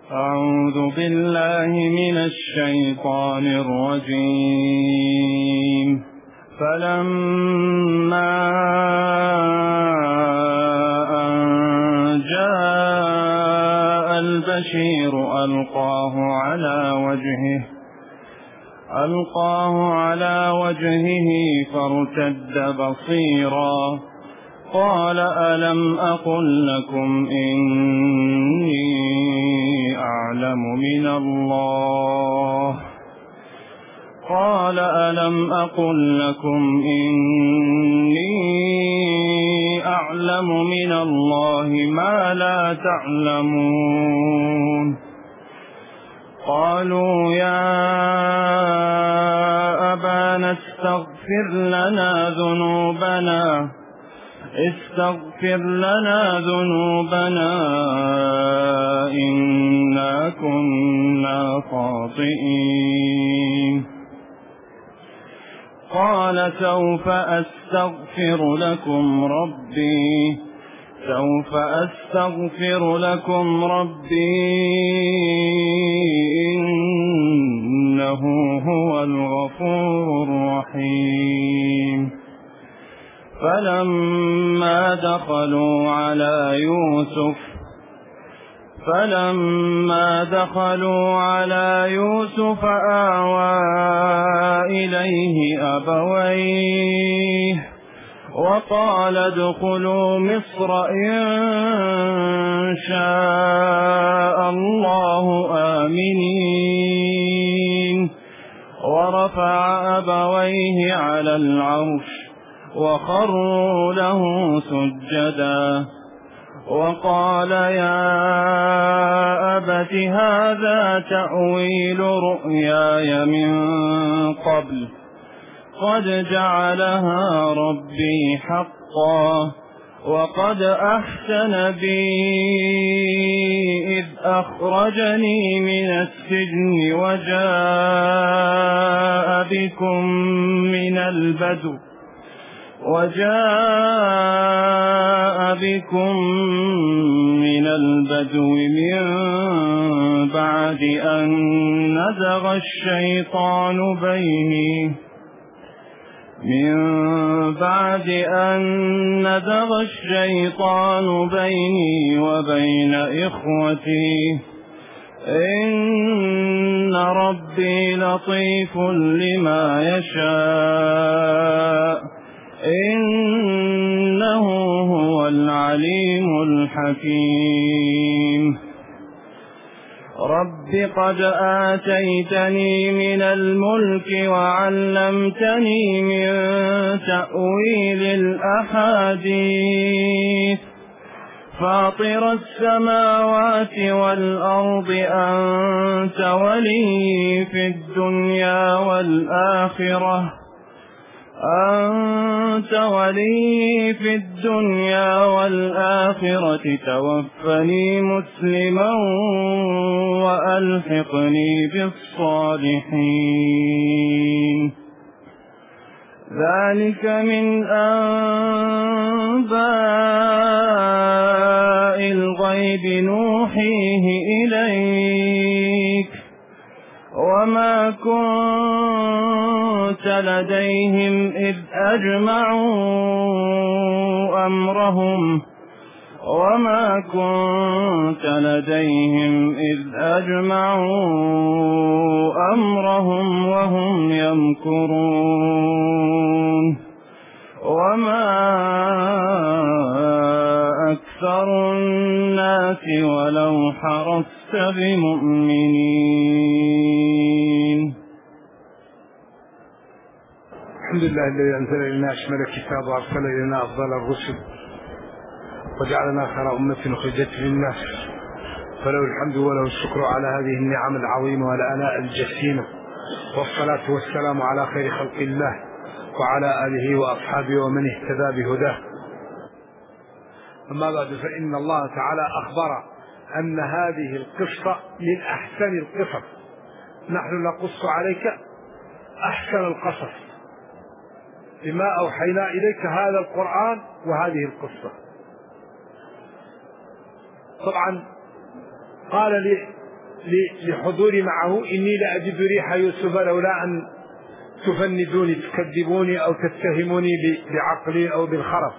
أعوذ بالله من الشيطان الرجيم. فلما أن جاء البشير ألقاه على وجهه فارتد بصيرا قال ألم أقل لكم إني أعلم من الله ما لا تعلمون. قالوا يا أبانا استغفر لنا ذنوبنا إنا كنا خاطئين. قال سوف أستغفر لكم ربي إنه هو الغفور الرحيم. فلما دخلوا على يوسف آوى إليه أبويه وقال ادخلوا مصر إن شاء الله آمنين. ورفع أبويه على العرش وخروا له سجدا وقال يا أبت هذا تأويل رؤياي من قبل قد جعلها ربي حقا وقد أحسن بي إذ أخرجني من السجن وجاء بكم من البدو من بعد أن نزغ الشيطان بيني وبين إخوتي إن ربي لطيف لما يشاء إنه هو العليم الحكيم. رب قد آتيتني من الملك وعلمتني من تأويل الأحاديث فاطر السماوات والأرض أنت ولي في الدنيا والآخرة توفني مسلما وألحقني بالصالحين. ذلك من أنباء الغيب نوحيه إليك وما كنت لديهم إذ أجمعوا أمرهم وهم يمكرون. وما أكثر الناس ولو حرصت بمؤمنين. الحمد لله الذي أنزل إلينا أشمل الكتاب وأرسل إلينا أفضل الرسل وجعلنا خير أمة أخرجت للناس فله الحمد وله الشكر على هذه النعم العظيمة والآلاء الجسيمة والصلاة والسلام على خير خلق الله وعلى آله وأصحابه ومن اهتدى بهداه. أما بعد فإن الله تعالى أخبر أن هذه القصة من أحسن القصص. نحن نقص عليك أحسن القصص بما أوحينا إليك هذا القرآن وهذه القصة. طبعا قال لي لحضوري معه: إني لأجد ريح يوسف لولا أن تفندوني، تكذبوني أو تتهموني بعقلي أو بالخرف.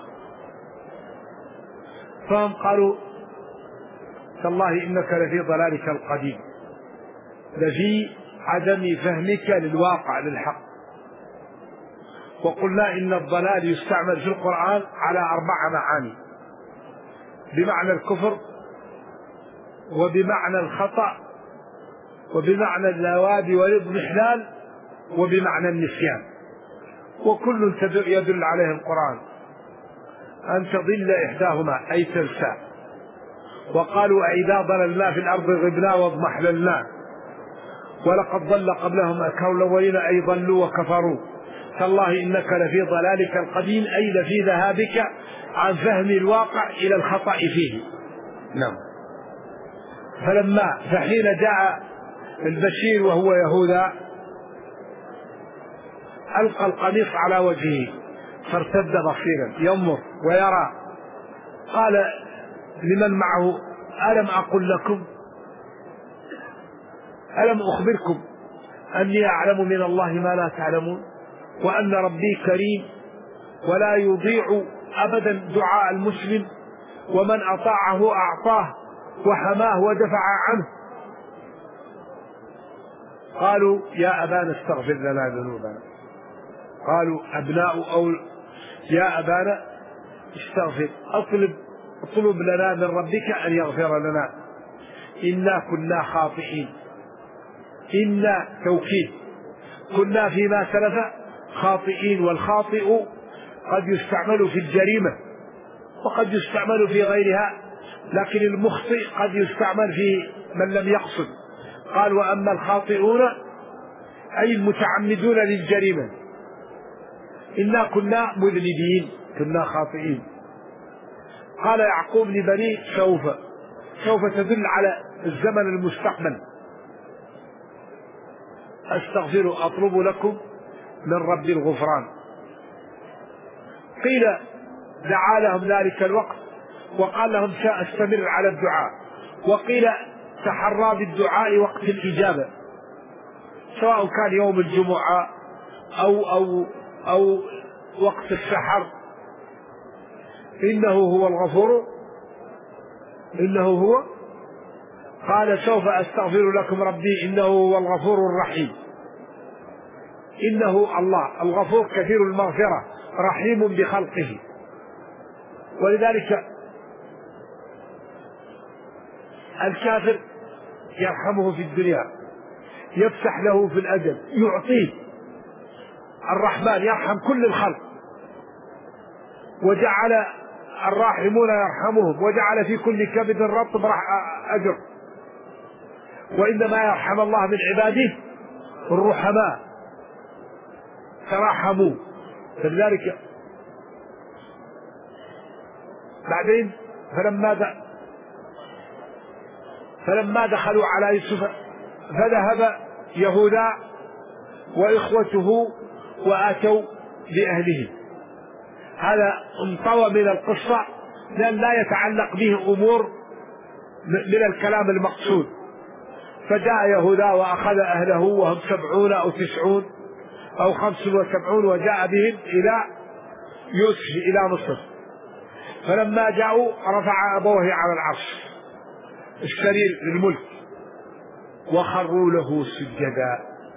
فهم قالوا: تالله إنك لفي ضلالك القديم، لفي عدم فهمك للواقع للحق. وقلنا إن الضلال يستعمل في القرآن على 4 معاني: بمعنى الكفر، وبمعنى الخطأ، وبمعنى اللواب والاضمحلال، وبمعنى النسيان، وكل يدل عليه القرآن. أن تضل إحداهما أي تنسى. وقالوا: أئذا ضللنا في الأرض غبنا واضمحللنا، ولقد ضل قبلهم أكثر الأولين أي ضلوا وكفروا. تالله إنك لفي ضلالك القديم أي لفي ذهابك عن فهم الواقع إلى الخطأ فيه. نعم. فحين جاء البشير وهو يهوذا ألقى القميص على وجهه فارتد بصيرا ينظر ويرى. قال لمن معه: ألم أقل لكم، ألم أخبركم أني أعلم من الله ما لا تعلمون، وأن ربي كريم ولا يضيع أبدا دعاء المسلم، ومن أطاعه أعطاه وحماه ودفع عنه. قالوا: يا أبانا استغفر لنا ذنوبنا. قالوا: أبناء أو يا أبانا استغفر، اطلب لنا من ربك أن يغفر لنا، إنا كنا خاطئين. إنا توكيد، كنا فيما سلف خاطئين، والخاطئ قد يستعمل في الجريمة وقد يستعمل في غيرها، لكن المخطئ قد يستعمل في من لم يقصد. قال: وأما الخاطئون أي المتعمدون للجريمة. إنا كنا مذنبين، كنا خاطئين. قال يعقوب لبنيه: سوف تدل على الزمن المستقبل. أستغفر أطلب لكم من ربي الغفران. قيل دعا لهم ذلك الوقت وقال لهم: سأستمر على الدعاء. وقيل تحرى بالدعاء وقت الإجابة، سواء كان يوم الجمعة أو وقت السحر. إنه هو الغفور، إنه هو. قال: سوف أستغفر لكم ربي إنه هو الغفور الرحيم. إنه الله الغفور كثير المغفرة رحيم بخلقه. ولذلك الكافر يرحمه في الدنيا، يفسح له في الأجل، يعطيه. الرحمن يرحم كل الخلق، وجعل الراحمون يرحمهم، وجعل في كل كبد رطب أجر. وإنما يرحم الله من عباده الرحماء، تراحموا. فلذلك بعدين فلما دخلوا على يوسف فذهب يهوذا وإخوته وآتوا بأهله. هذا انطوى من القصة لأن لا يتعلق به أمور من الكلام المقصود. فجاء يهوذا وأخذ أهله وهم 70 أو 90 أو 75، وجاء بهم إلى يوسف إلى مصر. فلما جاءوا رفع أبوه على العرش السرير للملك وخروا له سجدا.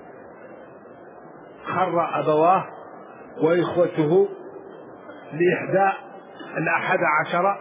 خر أبواه وإخوته ل11،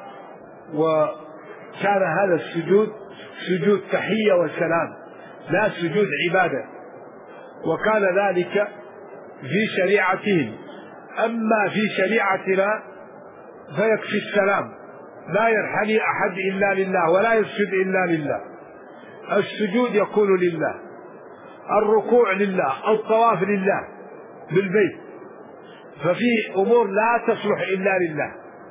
وكان هذا السجود سجود تحية وسلام لا سجود عبادة، وكان ذلك في شريعتهم. أما في شريعتنا فيكفي السلام، لا ينحني أحد إلا لله ولا يسجد إلا لله. السجود يكون لله، الركوع لله، الطواف لله بالبيت، ففي أمور لا تصلح إلا لله.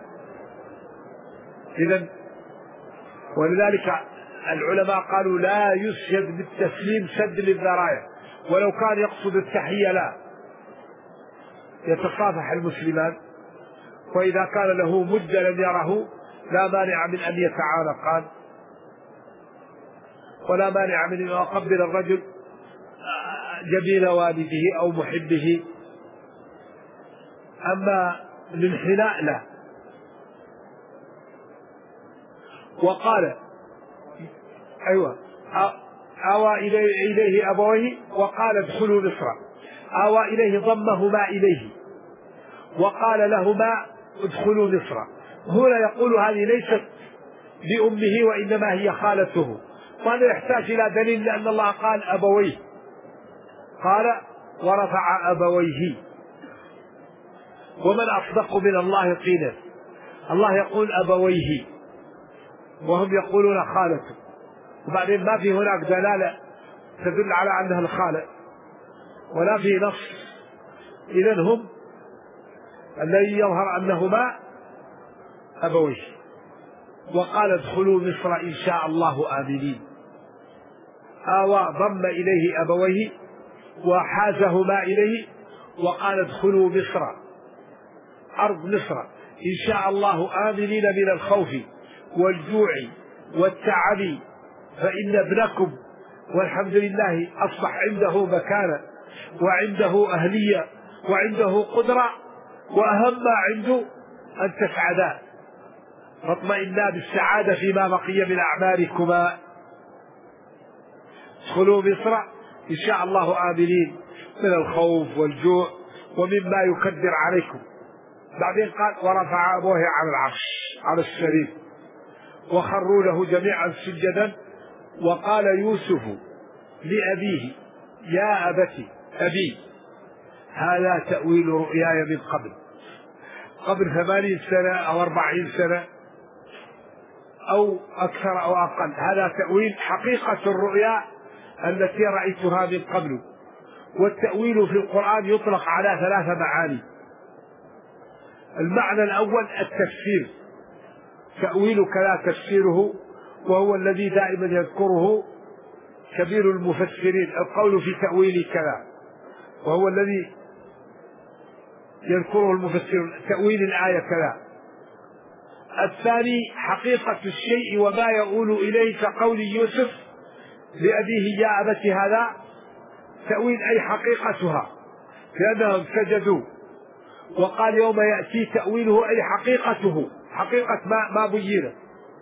إذن ولذلك العلماء قالوا لا يسجد بالتسليم سد للذرائع، ولو كان يقصد التحية لا، يتصافح المسلمان، وإذا كان له مد لم يره لا مانع من أن يتعانقان. ولا مانع من أن يقبل الرجل جبين والده أو محبه. أما الانحناء لا. وقال أيوة آوى إليه أبويه وقال ادخلوا مصر، آوى إليه ضمهما إليه وقال لهما ادخلوا مصر. هنا يقول هذه ليست لأمه وإنما هي خالته، وهذا يحتاج إلى دليل لأن الله قال أبويه، قال ورفع أبويه، ومن أصدق من الله قيلا. الله يقول أبويه وهم يقولون خالته، وبعدين ما في هناك دلالة تدل على أنها الخالة ولا في نص. إذن هم الذي يظهر أنهما أبويه. وقال ادخلوا مصر إن شاء الله آمنين. آوى ضم إليه أبويه وحازهما إليه وقال ادخلوا مصر أرض مصر إن شاء الله آمنين من الخوف والجوع والتعب، فإن ابنكم والحمد لله أصبح عنده مكانة وعنده أهلية وعنده قدرة، وأهم ما عنده أن تسعدا فاطمئنا بالسعادة فيما بقي من أعمالكما. ادخلوا مصر إن شاء الله آمنين من الخوف والجوع ومما يكدر عليكم. بعدين قال ورفع أبوه على العرش على السرير وخروا له جميعا سجدا. وقال يوسف لأبيه يا أبت أبي هذا تأويل رؤياي من قبل 80 سنة أو 40 سنة أو أكثر أو أقل، هذا تأويل حقيقة الرؤيا التي رأيتها من قبل. والتأويل في القرآن يطلق على 3 معاني. المعنى الأول التفسير، تأويل كلا تفسيره، وهو الذي دائما يذكره كبير المفسرين، القول في تأويل كذا، وهو الذي يذكره المفسرون تأويل الآية كذا. الثاني حقيقة الشيء وما يؤول إليه كقول يوسف لأبيه يا أبت هذا تأويل أي حقيقتها لأنهم سجدوا، وقال يوم يأتي تأويله أي حقيقته، حقيقة ما بين.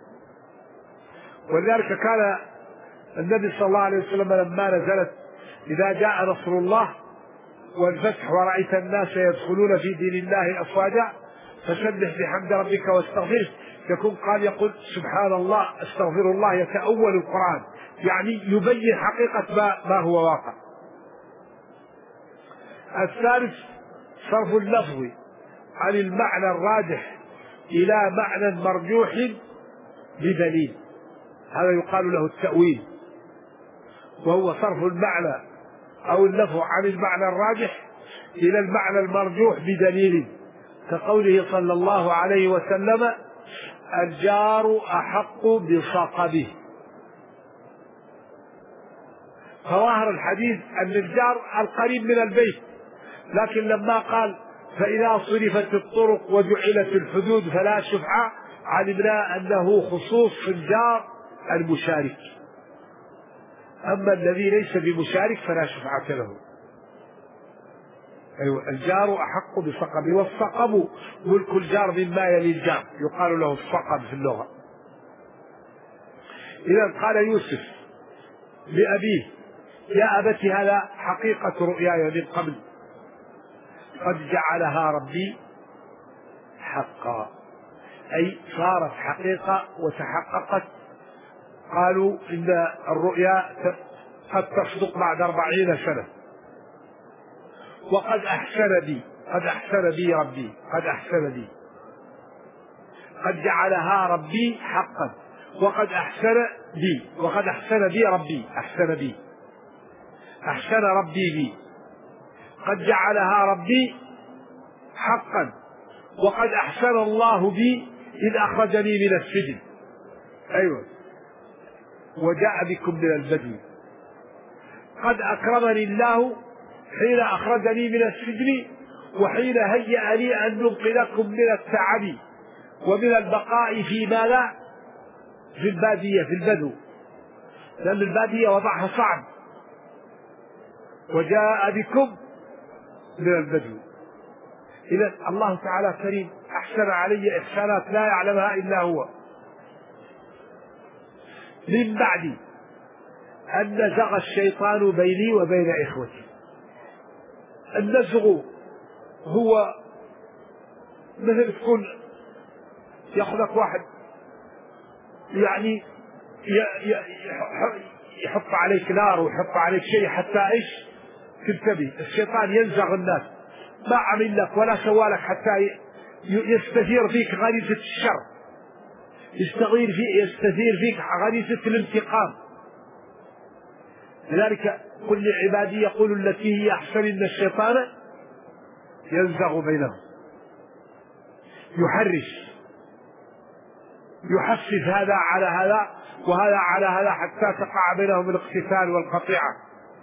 ولذلك كان النبي صلى الله عليه وسلم لما نزلت إذا جاء نصر الله والفتح ورأيت الناس يدخلون في دين الله أفواجا فسبح بحمد ربك واستغفره، يقول سبحان الله استغفر الله، يتأول القرآن يعني يبين حقيقة ما هو واقع. الثالث صرف اللفظ عن المعنى الراجح إلى معنى مرجوح بدليل، هذا يقال له التأويل، وهو صرف المعنى أو اللفظ عن المعنى الراجح إلى المعنى المرجوح بدليل، كقوله صلى الله عليه وسلم الجار أحق بصاحبه. فظاهر الحديث أن الجار القريب من البيت، لكن لما قال فإذا صرفت الطرق وجعلت الحدود فلا شفعة علمنا أنه خصوص الجار المشارك، أما الذي ليس بمشارك فلا شفعة له. أيوة الجار أحق بصقبه، والصقب ملك الجار مما يلي الجار، يقال له الصقب في اللغة. إذا قال يوسف لأبيه يا أبت هذا حقيقة رؤياي من قبل قد جعلها ربي حقا، أي صارت حقيقة وتحققت. قالوا إن الرؤيا قد تصدق بعد 40 سنة. وقد أحسن بي، قد أحسن بي ربي، قد أحسن بي، قد جعلها ربي حقا، وقد أحسن بي، وقد أحسن بي ربي، أحسن بي، أحسن ربي بي، قد جعلها ربي حقا، وقد أحسن الله بي إذ أخرجني من السجن. أيوة وجاء بكم من البدو. قد أكرمني الله حين أخرجني من السجن وحين هيأ لي أن ننقذكم من التعب ومن البقاء في ماذا؟ في البادية، في البدو. لأن البادية وضعها صعب، وجاء بكم من البدو. إذا الله تعالى كريم أحسن علي إحسانات لا يعلمها إلا هو. من بعد أن نزغ الشيطان بيني وبين إخوتي. النزغ هو مثل تكون يأخذك واحد يعني يحط عليك نار ويحط عليك شيء حتى إيش تنتبه. الشيطان ينزغ الناس، ما عمل لك ولا سوالك حتى يستثير فيك غريزة الشر، يستثير فيك غريزة الانتقام. لذلك كل عبادي يقول التي هي أحسن إن الشيطان ينزغ بينهم، يحرش، يحسس هذا على هذا وهذا على هذا حتى تقع بينهم الاقتتال والقطيعة.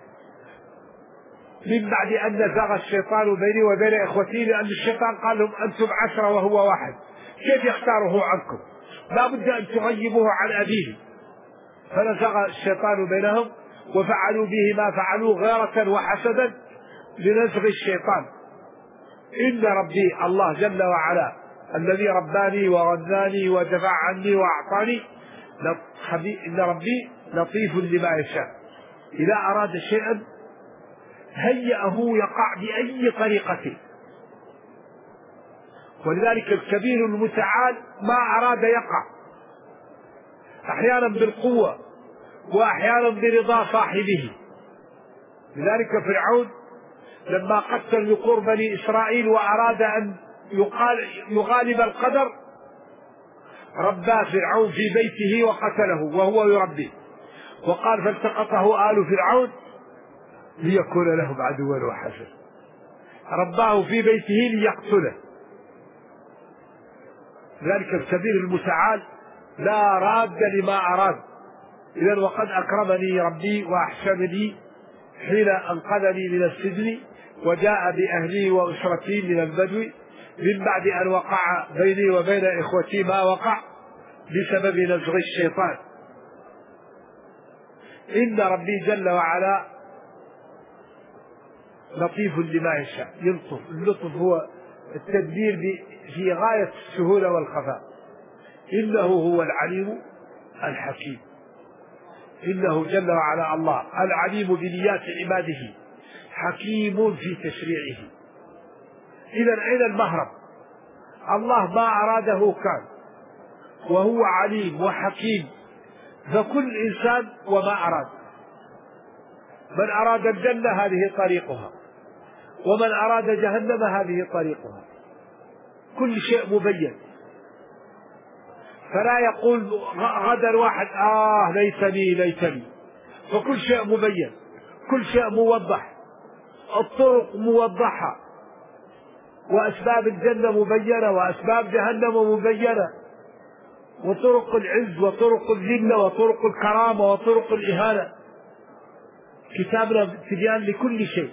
من بعد أن نزغ الشيطان بيني وبين إخوتي، لأن الشيطان قال لهم أنتم 10 وهو واحد، كيف يختاره عنكم؟ لا بد أن تغيبوه عن أبيه. فنزغ الشيطان بينهم وفعلوا به ما فعلوا غيرة وحسدا لنزغ الشيطان. إن ربي الله جل وعلا الذي رباني وغذاني ودفع عني وأعطاني، إن ربي لطيف لما يشاء، إذا أراد شيئا هيئه يقع بأي طريقة. ولذلك الكبير المتعال ما أراد يقع، أحيانا بالقوة وأحيانا برضا صاحبه. لذلك فرعون لما قتل ذكور بني إسرائيل وأراد أن يغالب القدر، ربى فرعون في بيته وقتله وهو يربيه، وقال فالتقطه آل فرعون ليكون لهم عدوا وحسنا. رباه في بيته ليقتله. ذلك الكبير المتعال لا راد لما أراد. إذن وقد أكرمني ربي وأحسن لي حين أنقذني من السجن وجاء بأهلي وأسرتي من البدو، من بعد أن وقع بيني وبين إخوتي ما وقع بسبب نزغ الشيطان. إن ربي جل وعلا لطيف لما يشاء، يلطف. اللطف هو التدبير في غاية السهولة والخفاء. إنه هو العليم الحكيم. إنه جل وعلا الله العليم بنيات عباده، حكيم في تشريعه. إذا أين المهرب؟ الله ما أراده كان، وهو عليم وحكيم، فكل إنسان وما أراد. من أراد الجنة هذه طريقها، ومن أراد جهنم هذه طريقها. كل شيء مبين، فلا يقول غدا واحد ليتني، فكل شيء مبين، كل شيء موضح، الطرق موضحة، وأسباب الجنة مبينة وأسباب جهنم مبينة، وطرق العز وطرق الذلة وطرق الكرامة وطرق الإهانة. كتابنا تبيان لكل شيء.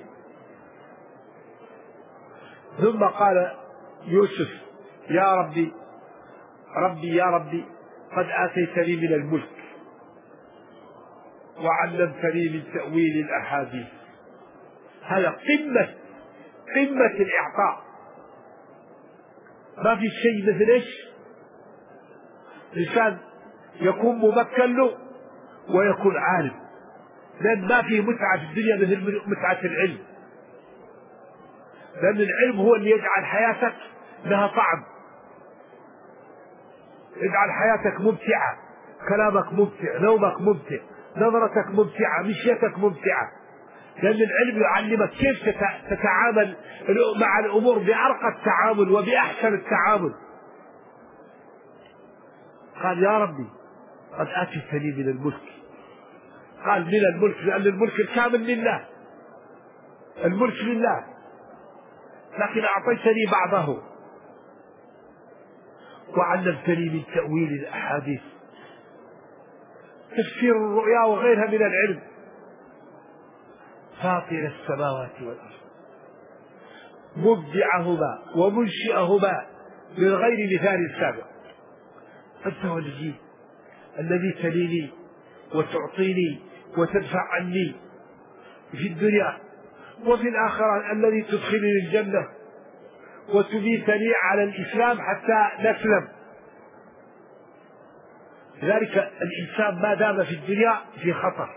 ثم قال يوسف يا ربي يا ربي قد آتيتني من الملك وعلمتني من تأويل الأحاديث. هذا قمة الإعطاء. ما في شيء مثل إيش إنسان يكون ممكن له ويكون عالم، لأن ما في متعة في الدنيا مثل متعة العلم. لأن العلم هو اللي يجعل حياتك لها طعم، يجعل حياتك ممتعة، كلامك ممتع، نومك ممتع، نظرتك ممتعة، مشيتك ممتعة. لأن العلم يعلمك كيف تتعامل مع الأمور بأرقى التعامل وبأحسن التعامل. قال يا ربي قد آتيتني من الملك. قال من الملك لأن الملك الكامل لله، الملك لله، لكن أعطيتني بعضه. وعلمتني من تأويل الأحاديث، تفسير الرؤيا وغيرها من العلم. فاطر السماوات والأرض مبدعهما ومنشئهما من غير مثال سابق. أنت وليي الذي تليني وتعطيني وتدفع عني في الدنيا، وفي الآخرة الذي تدخلني الجنة وتميتني على الإسلام حتى نسلم. لذلك الإنسان ما دام في الدنيا في خطر،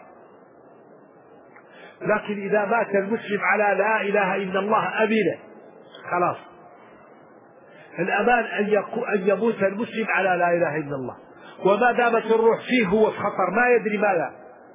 لكن إذا مات المسلم على لا إله إلا الله أمين، خلاص الأمان أن يموت المسلم على لا إله إلا الله، وما دامت الروح فيه هو في خطر ما يدري ماذا.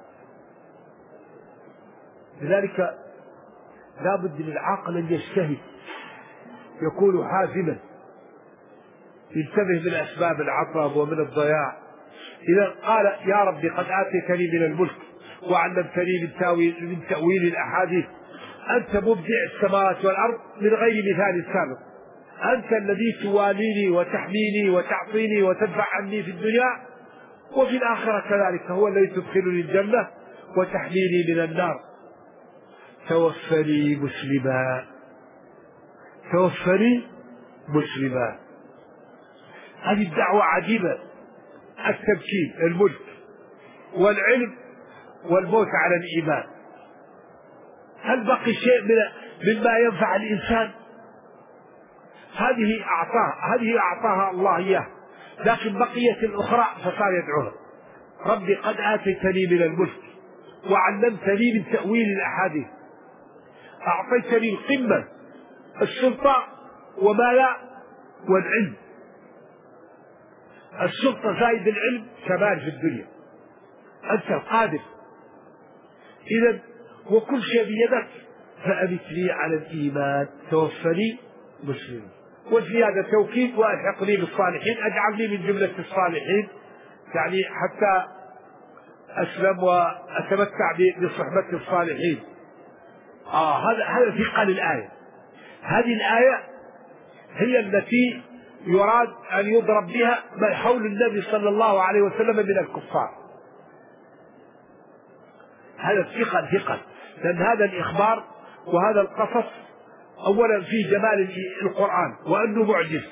لذلك لا بد للعاقل أن يجتهد، يكون حازما، ينتبه من أسباب العطب ومن الضياع. إذا قال يا رب قد آتيتني من الملك وعلمتني من تأويل الأحاديث، أنت مبدع السماوات والأرض من غير مثال سابق، أنت الذي تواليني وتحميني وتعطيني وتدفع عني في الدنيا وفي الآخرة كذلك، هو الذي تدخلني الجنة وتحميني من النار. توفني مسلما، توفني مسلما. هذه الدعوة عجيبة، التمكين، الملك والعلم والموت على الإيمان. هل بقي شيء مما ينفع الإنسان؟ هذه أعطاها الله إياه، لكن بقية الأخرى فصار يدعوها. ربي قد آتيتني من الملك وعلمتني من تأويل الأحاديث، أعطيتني القمة، السلطة وماذا؟ والعلم. السلطة زائد العلم كمال في الدنيا، أنت القادر إذا، وكل شيء بيدك. فأمتني على الإيمان توفني مسلما. والزيادة توكيد وألحقني بالصالحين، أجعلني من جملة الصالحين، يعني حتى أسلم وأتمتع بصحبة الصالحين. هذا ثقل الآية. هذه الآية هي التي يراد أن يضرب بها من حول النبي صلى الله عليه وسلم من الكفار. هذا ثقل، لأن هذا الإخبار وهذا القصص أولا فيه جمال القرآن وأنه معجز،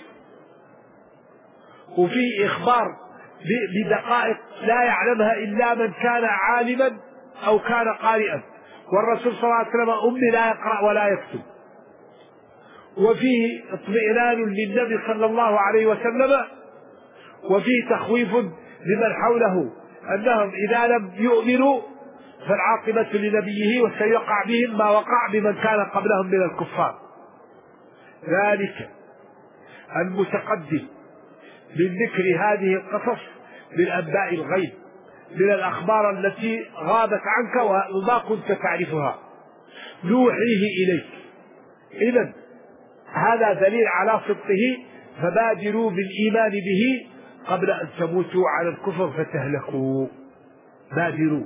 وفيه إخبار بدقائق لا يعلمها إلا من كان عالما أو كان قارئا، والرسول صلى الله عليه وسلم أمي لا يقرأ ولا يكتب. وفيه اطمئنان للنبي صلى الله عليه وسلم، وفيه تخويف لمن حوله أنهم إذا لم يؤمنوا فالعاقبة لنبيه وسيقع بهم ما وقع بمن كان قبلهم من الكفار. ذلك المتقدم من ذكر هذه القصص من أنباء الغيب، من الأخبار التي غابت عنك وما كنت تعرفها، نوحيه إليك. إذن هذا دليل على صدقه، فبادروا بالإيمان به قبل أن تموتوا على الكفر فتهلكوا. بادروا.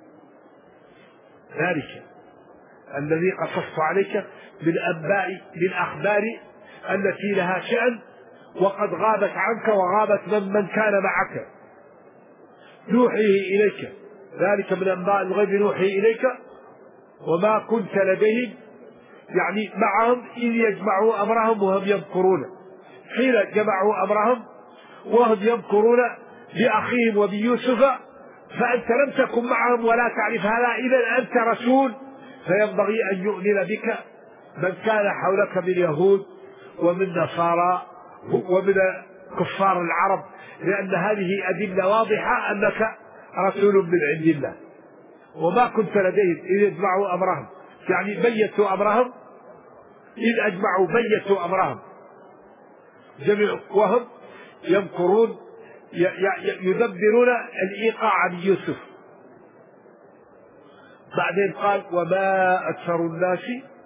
ذلك الذي قصصت عليك من أخبار التي لها شأن وقد غابت عنك وغابت من كان معك، نوحيه إليك. ذلك من أنباء الغيب نوحيه إليك وما كنت لديهم، يعني معهم إذ يجمعوا أمرهم وهم يمكرون. حين جمعوا أمرهم وهم يمكرون بأخيهم وبيوسف فأنت لم تكن معهم ولا تعرف هذا، إذا أنت رسول، فينبغي أن يؤمن بك من كان حولك من يهود ومن نصارى ومن كفار العرب، لأن هذه أدلة واضحة أنك رسول من عند الله. وما كنت لديهم إذ يجمعوا أمرهم، يعني بيتوا أمرهم، إذ أجمعوا بيتوا أمرهم وهم يمكرون يدبرون الإيقاع عن يوسف. بعدين قال وما أكثر الناس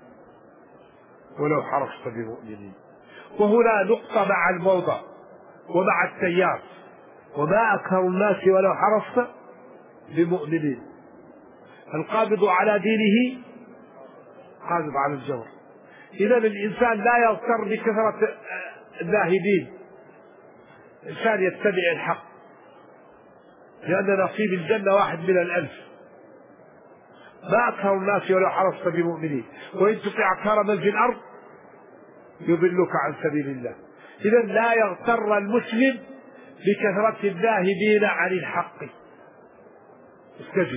ولو حرصت بمؤمنين. وهنا نقطة مع الموضع ومع التيار، وما أكثر الناس ولو حرصت بمؤمنين. القابض على دينه قابض على الجمر. إذا الإنسان لا يغتر بكثرة الذاهبين، الإنسان يتبع الحق، لأن نصيب الجنة 1 من 1000. ما أكثر الناس ولو حرصت بمؤمنين، وإن تطع أكثر من في الأرض يضلك عن سبيل الله. إذا لا يغتر المسلم بكثرة الذاهبين عن الحق، استجب.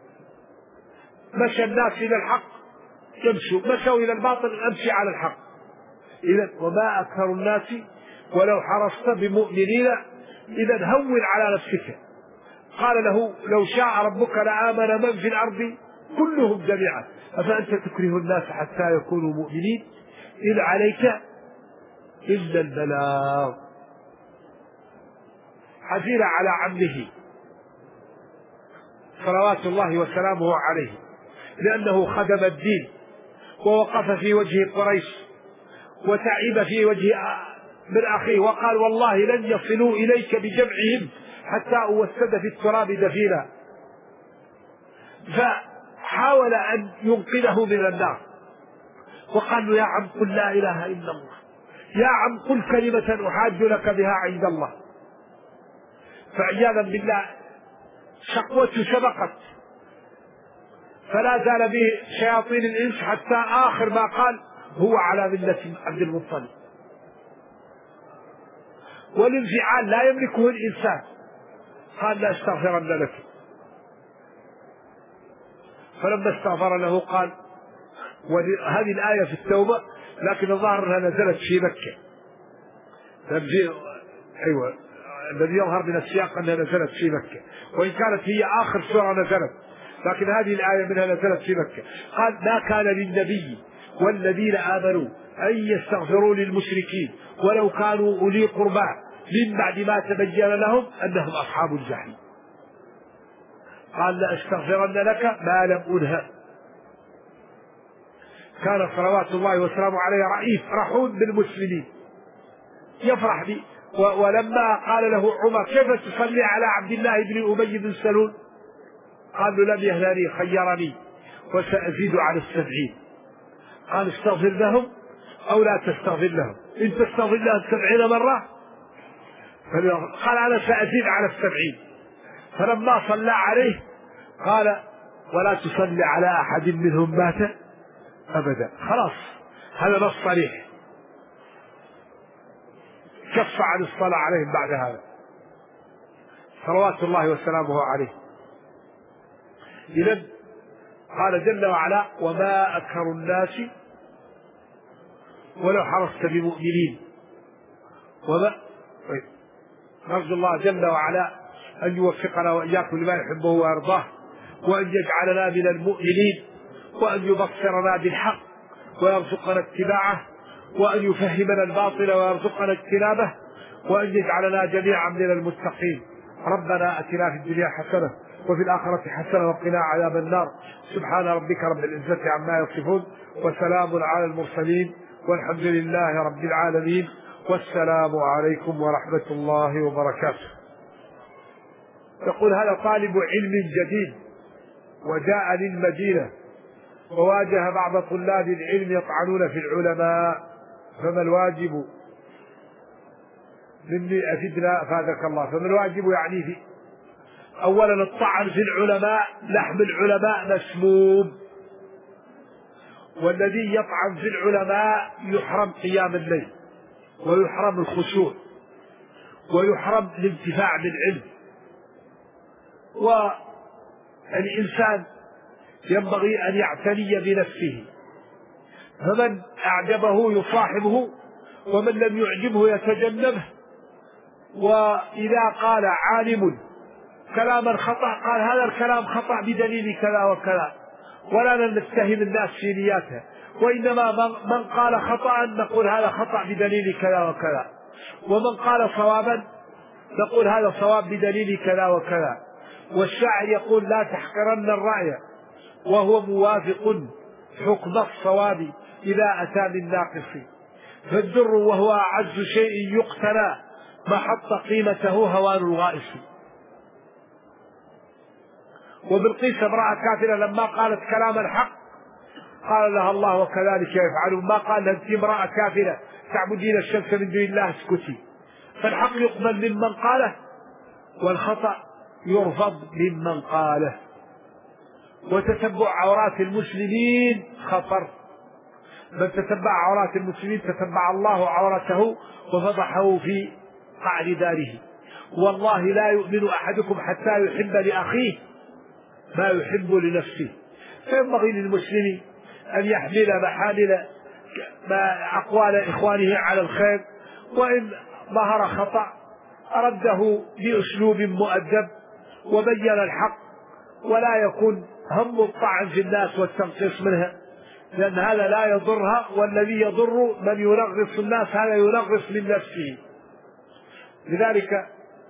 مشى الناس إلى الحق يمشوا، مشوا إلى الباطل أمشي على الحق. إذا وما أكثر الناس ولو حرصت بمؤمنين، إذا هون على نفسك. قال له لو شاء ربك لآمن من في الأرض كلهم جميعا أفأنت تكره الناس حتى يكونوا مؤمنين؟ إن عليك إلا البلاغ. حزين على عمه صلوات الله وسلامه عليه لأنه خدم الدين ووقف في وجه قريش وتعب في وجه من أخيه، وقال والله لن يصلوا إليك بجمعهم حتى أوسد في التراب دفينا. فحاول أن ينقذه من النار وقال له يا عم قل لا إله إلا الله، يا عم قل كلمة أحاج لك بها عند الله. فعياذا بالله شقوته سبقت، فلا زال به شياطين الإنس حتى آخر ما قال هو على ملة عبد المطلب. والانفعال لا يملكه الإنسان، قال لا استغفرن لك. فلما استغفر له قال، وهذه الآية في التوبة لكن الظاهر أنها نزلت في مكة. أيوة الذي يظهر من السياق أنها نزلت في مكة، وإن كانت هي آخر سورة نزلت، لكن هذه الآية منها نزلت في مكة. قال ما كان للنبي والذين آمنوا أن يستغفروا للمشركين ولو كانوا أولي قربى من بعد ما تبين لهم أنهم أصحاب الجحيم. قال لأستغفرن لك ما لم أنهى. كان صلوات الله وسلامه عليه رئيف رحوم بالمسلمين يفرح به. ولما قال له عمر كيف تصلي على عبد الله بن أبي بن سلول؟ قال له لم يهنني خيرني وسأزيد على 70. قال استغفر لهم أو لا تستغفر لهم، إن تستغفر لهم 70 مرة قال أنا سأزيد على 70. فلما صلى عليه قال ولا تصلي على أحد منهم مات أبدا. خلاص هذا نص صريح، كف عن الصلاة عليهم بعد هذا صلوات الله وسلامه عليه. إذن قال جل وعلا وما أكثر الناس ولو حرصت بمؤمنين. نرجو الله جل وعلا أن يوفقنا وإياكم لما يحبه ويرضاه، وأن يجعلنا من المؤمنين، وأن يبصرنا بالحق ويرزقنا اتباعه، وأن يفهمنا الباطل ويرزقنا اجتنابه، وأن يجعلنا جميعا من المتقين. ربنا أتنا في الدنيا حسنة وفي الآخرة حسنة وقنا عذاب النار. سبحان ربك رب العزة عما يصفون وسلام على المرسلين والحمد لله رب العالمين، والسلام عليكم ورحمة الله وبركاته. يقول هذا طالب علم جديد وجاء للمدينة وواجه بعض طلاب العلم يطعنون في العلماء، فما الواجب مني أفدنا أفادك الله. فما الواجب يعني في أولا الطعن في العلماء، لحم العلماء مسموم، والذي يطعن في العلماء يحرم قيام الليل ويحرم الخشوع ويحرم الانتفاع بالعلم. والإنسان ينبغي أن يعتني بنفسه، فمن أعجبه يصاحبه ومن لم يعجبه يتجنبه. وإذا قال عالم كلاما خطأ قال هذا الكلام خطأ بدليل كذا وكذا، ولا نتهم الناس في نياتها، وإنما من قال خطأ نقول هذا خطأ بدليل كذا وكذا، ومن قال صوابا نقول هذا صواب بدليل كذا وكذا. والشاعر يقول لا تحقرن الرأي وهو موافق حكم الصواب إذا أتى من ناقص، فالدر وهو أعز شيء يقتنى ما حط قيمته هوان الغائص. وبلقيس امرأة كافرة لما قالت كلام الحق قال لها الله وكذلك يفعلون، ما قال لها انت امرأة كافرة تعبدين الشمس من دون الله اسكتي. فالحق يقبل ممن قاله والخطأ يرفض ممن قاله. وتتبع عورات المسلمين خطر، من تتبع عورات المسلمين تتبع الله عورته وفضحه في قعر داره. والله لا يؤمن أحدكم حتى يحب لأخيه ما يحب لنفسه. فينبغي للمسلم أن يحمل محامل أقوال إخوانه على الخير، وإن ظهر خطأ رده بأسلوب مؤدب وبين الحق، ولا يكون هم الطعن في الناس والتنقيص منها، لأن هذا لا يضرها، والذي يضر من ينغص الناس هذا ينغص من نفسه. لذلك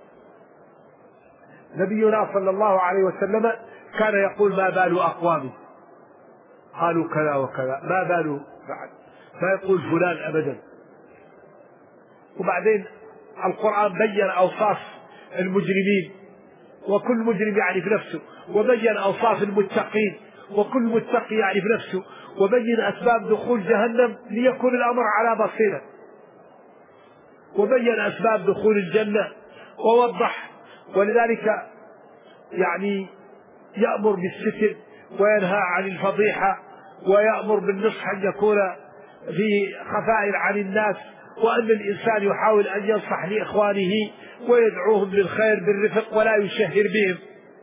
نبينا صلى الله عليه وسلم كان يقول: ما بال أقوام قالوا كذا وكذا، ما بال بعد، ما يقول فلان أبدا. وبعدين القرآن بين أوصاف المجرمين، وكل مجرم يعرف نفسه، وبين أوصاف المتقين، وكل متقي يعرف نفسه، وبين أسباب دخول جهنم ليكون الأمر على بصيرة، وبين أسباب دخول الجنة ووضح. ولذلك يعني يأمر بالستر وينهى عن الفضيحة، ويأمر بالنصح أن يكون في خفاء عن الناس، وأن الإنسان يحاول أن ينصح لإخوانه ويدعوهم للخير بالرفق ولا يشهر بهم.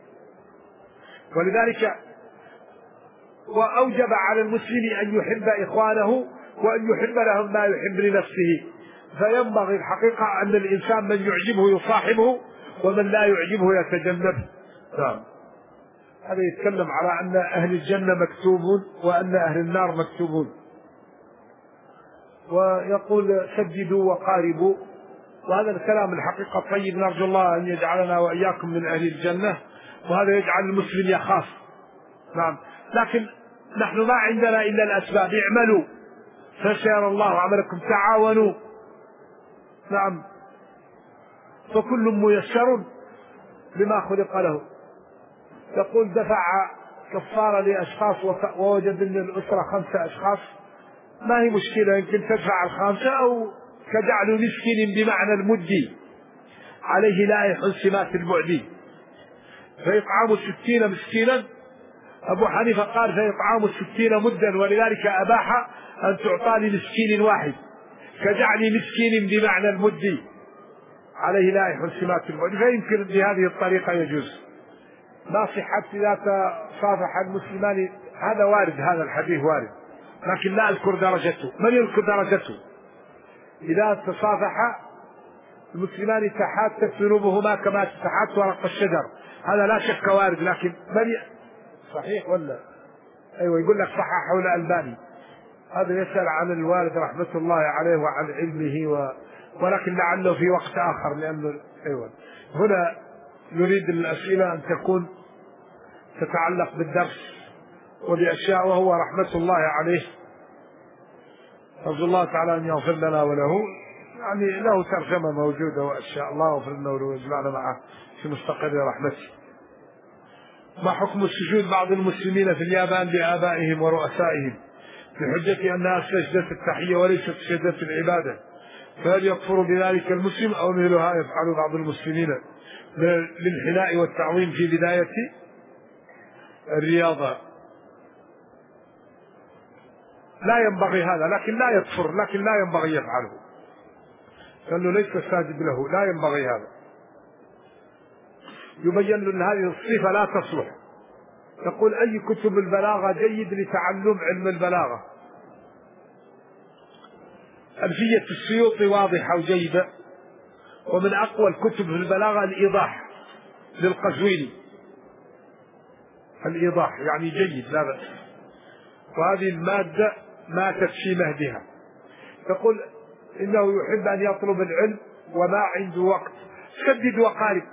ولذلك وأوجب على المسلم أن يحب إخوانه وأن يحب لهم ما يحب لنفسه. فينبغي الحقيقة أن الإنسان من يعجبه يصاحبه، ومن لا يعجبه يتجنبه. هذا يتكلم على أن أهل الجنة مكتوبون وأن أهل النار مكتوبون. ويقول: سددوا وقاربوا. وهذا الكلام الحقيقة طيب، نرجو الله أن يجعلنا وإياكم من أهل الجنة، وهذا يجعل المسلم يخاف. نعم، لكن نحن ما عندنا إلا الأسباب. اعملوا فسيرى الله عملكم، تعاونوا. نعم، فكل ميسر لما خلق له. يقول: دفع كفارة لأشخاص ووجد أن الأسرة 5 أشخاص، ما هي مشكلة، يمكن تدفع ال5، أو كجعل مسكين بمعنى المدي عليه لائح سمات البعدي، فيطعام 60 مسكينا. أبو حنيفة قال: فيطعام 60 مدا، ولذلك أباح أن تعطى لمسكين واحد، كجعل مسكين بمعنى المدي عليه لائح سمات البعدي. فيمكن بهذه الطريقة يجوز. ما صحة إذا تصافح المسلمان، هذا وارد، هذا الحديث وارد، لكن لا أذكر درجته. من يذكر درجته؟ إذا تصافح المسلمان تحاتت ذنوبهما كما تتحات ورق الشجر، هذا لا شك وارد، لكن صحيح ولا؟ أيوة، يقول لك صححه الألباني. هذا يسأل عن الوالد رحمة الله عليه وعن علمه ولكن لعله في وقت آخر، لأنه أيوة هنا نريد الأسئلة أن تكون تتعلق بالدرس وبأشياء، وهو رحمة الله عليه، أرجو الله تعالى أن يغفر لنا وله. يعني له ترجمة موجودة وأشياء، الله يغفر لنا وله ويجمعنا معه في مستقر رحمته. ما حكم السجود بعض المسلمين في اليابان لآبائهم ورؤسائهم بحجة أنها سجدة التحية وليست سجدة العبادة، فهل يكفر بذلك المسلم أو مثلها يفعل بعض المسلمين للحناء والتعظيم في بداية الرياضة؟ لا ينبغي هذا، لكن لا يكفر، لكن لا ينبغي يفعله، لأنه ليس ساجد له، لا ينبغي هذا. يبين أن هذه الصفة لا تصلح. يقول: أي كتب البلاغة جيد لتعلم علم البلاغة؟ ألفية السيوطي واضحة وجيدة، ومن أقوى الكتب في البلاغة الإيضاح للقزويني. الإيضاح يعني جيد لا بأس، وهذه المادة ماتت في مهدها. يقول: إنه يحب أن يطلب العلم وما عنده وقت. سدد وقارب.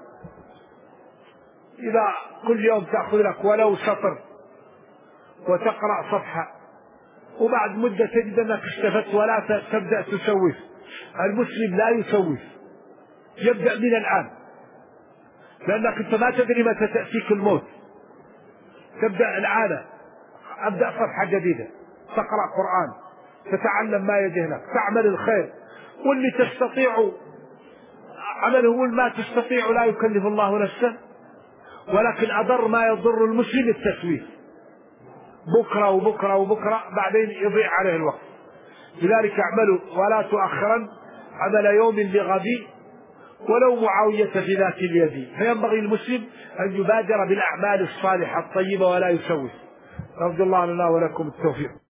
إذا كل يوم تأخذ لك ولو سطر وتقرأ صفحة، وبعد مدة تجد أنك استفدت ولا تبدأ تسوف. المسلم لا يسوف، يبدأ من الآن، لأنك أنت ما تدري متى تأتيك الموت. تبدأ الآن، أبدأ صفحة جديدة، تقرأ قرآن، تتعلم ما يجهلك، تعمل الخير، واللي تستطيع عمله، وما تستطيع لا يكلف الله نفسا، ولكن أضر ما يضر المسلم التسويف، بكرة وبكرة وبكرة، بعدين يضيع عليه الوقت. لذلك اعملوا ولا تؤخرن عمل يوم لغد، ولو معاوية في ذات اليد. فينبغي المسلم أن يبادر بالأعمال الصالحة الطيبة ولا يسوف. أرجو الله لنا ولكم التوفيق.